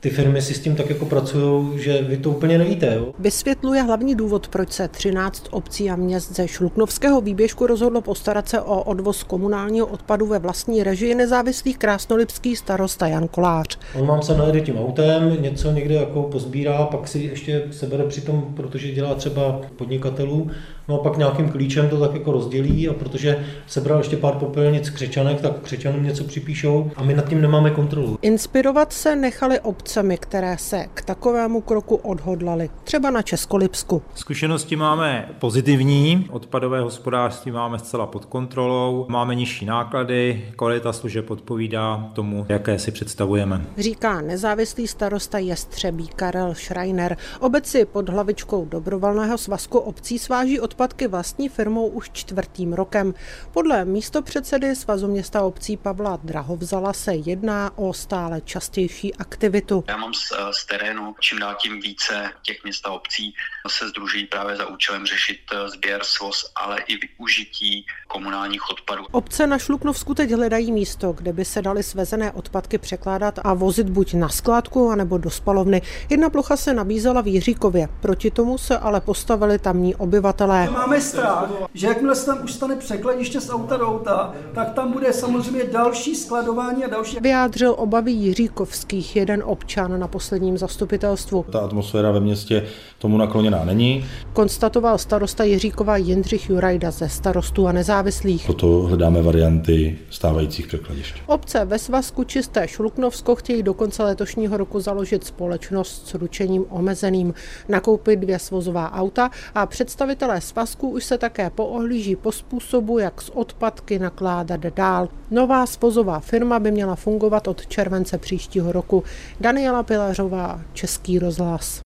Ty firmy si s tím tak jako pracují, že vy to úplně nevíte. Jo? Vysvětluje hlavní důvod, proč se 13 obcí a měst ze Šluknovského výběžku rozhodlo postarat se o odvoz komunálního odpadu ve vlastní režii nezávislý krásnolipský starosta Jan Kolář. On vám se najede tím autem, něco někde jako pozbírá, pak si ještě sebere přitom, protože dělá třeba podnikatelů, no a pak nějakým klíčem to tak jako rozdělí a protože sebral ještě pár popelnic křečanek, tak křečanům něco připíšou a my nad tím nemáme kontrolu. Inspirovat se nechali obcemi, které se k takovému kroku odhodlaly, třeba na Českolipsku. Zkušenosti máme pozitivní, odpadové hospodářství máme zcela pod kontrolou, máme nižší náklady, kvalita služeb odpovídá tomu, jaké si představujeme. Říká nezávislý starosta Jestřebí Karel Schreiner. Obec si pod hlavičkou dobrovolného svazku obcí sváží odpadky vlastní firmou už 4. rokem. Podle místopředsedy Svazu města a obcí Pavla Drahovzala se jedná o stále častější aktivitu. Já mám z terénu čím dál tím více těch měst a obcí se sdružují právě za účelem řešit sběr, svoz, ale i využití komunálních odpadů. Obce na Šluknovsku teď hledají místo, kde by se daly svezené odpadky překládat a vozit buď na skládku, anebo do spalovny. Jedna plocha se nabízela v Jiříkově. Proti tomu se ale postavili tamní obyvatelé. Máme strach, že jakmile se tam už stane překladiště z auta do auta, tak tam bude samozřejmě další skladování a další. Vyjádřil obavy jiříkovských jeden občan na posledním zastupitelstvu. Ta atmosféra ve městě tomu nakloněná není. Konstatoval starosta Jiříkova Jindřich Jurajda ze Starostů a nezávislých. Proto hledáme varianty stávajících překladišť. Obce ve svazku Čisté Šluknovsko chtějí do konce letošního roku založit společnost s ručením omezeným, nakoupit 2 svozová auta a představitelé svazku už se také poohlíží po způsobu, jak s odpadky nakládat dál. Nová svozová firma by měla fungovat od července příštího roku. Daniela Pilařová, Český rozhlas.